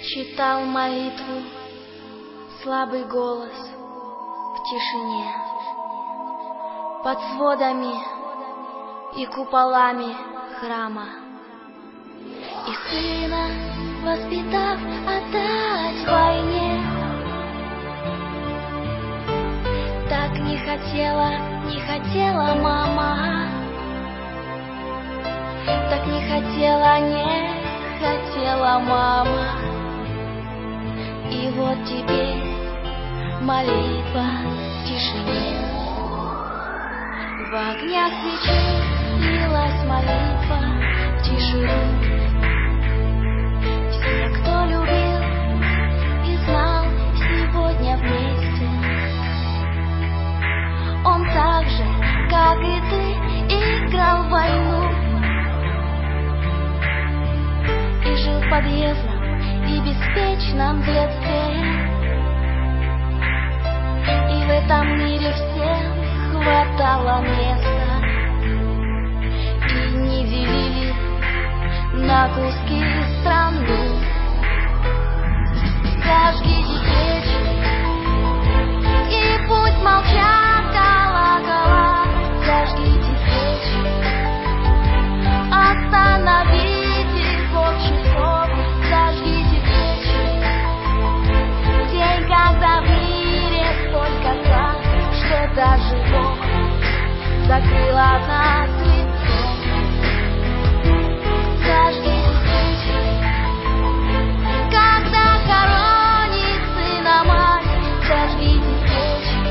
Читал молитву слабый голос в тишине, под сводами и куполами храма. И сына, воспитав, отдать войне, так не хотела мама, так не хотела мама. И вот теперь молитва в тишине, в огнях свечей лилась молитва в тишину. Все, кто любил и знал, сегодня вместе. Он так же, как и ты, играл в войну и жил в подъездном и беспечном детстве. И в этом мире всем хватало места, и не делили на куски страну. Зажгите свечи, и пусть молчат колокола. Зажгите свечи, остановите ход часов. Зажгите свечи, день, когда в мире столько зла, что даже Бог закрыл от нас лицо. Зажгите свечи, когда хоронит сына мать. Зажгите свечи,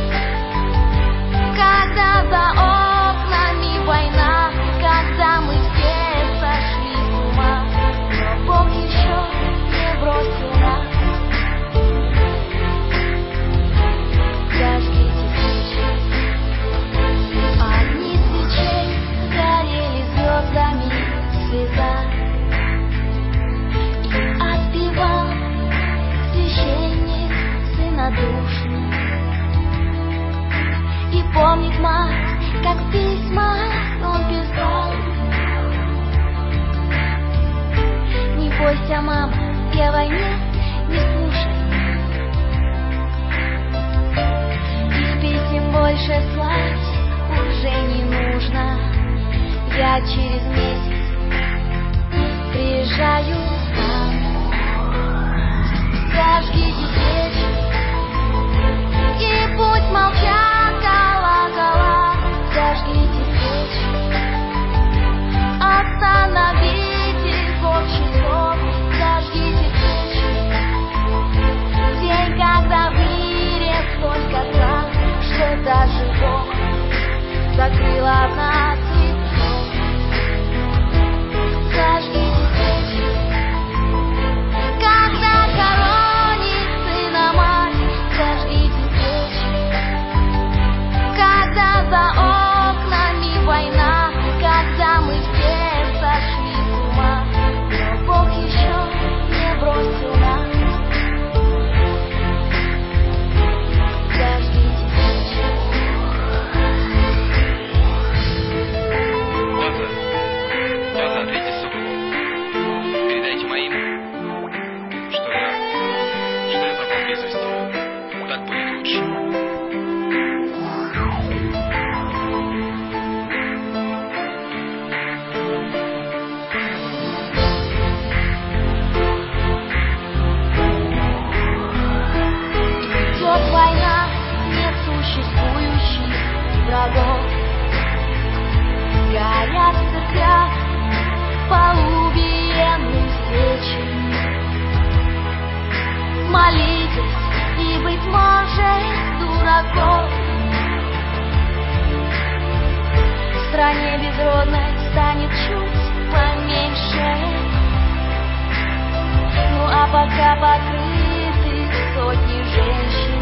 когда за окнами война, когда мы все сошли с ума, но Бог еще не бросил нас. Зажгите свечи, огни свечей горели звездами света, и отпевал священник сынодушно. И помнит мать, как в письмах он писал: не бойся, мама, и о войне не слушай, и писем больше слать уже не нужно. Я через месяц приезжаю сам. Зажгите свечи, и пусть молчат колокола. Зажгите свечи, остановите ход часов. Зажгите свечи, день, когда в мире столько зла, что даже Бог закрыл от нас лицо. Зажгите свечи, когда хоронит сына мать. Зажгите свечи, когда за окнами война, когда мы все сошли с ума, но Бог еще не бросил нас. Зажгите свечи. База, ответьте супругу. Передайте моим, что я пропал без вести. Так будет лучше. Идет война несуществующих врагов, горят в церквях поубиенные свечи. Молитесь, и, быть может, дураков в стране безродной станет чуть поменьше. Ну а пока покрыты сотни женщин,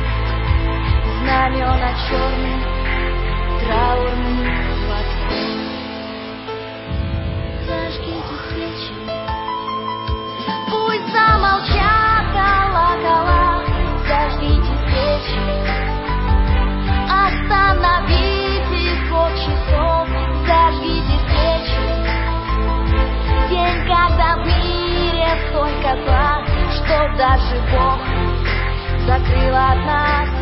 знамена черных, траурных платков. Зажгите свечи, пусть замолчат колокола. Зажгите свечи, остановите ход часов. Зажгите свечи, день, когда в мире столько зла, что даже Бог закрыл от нас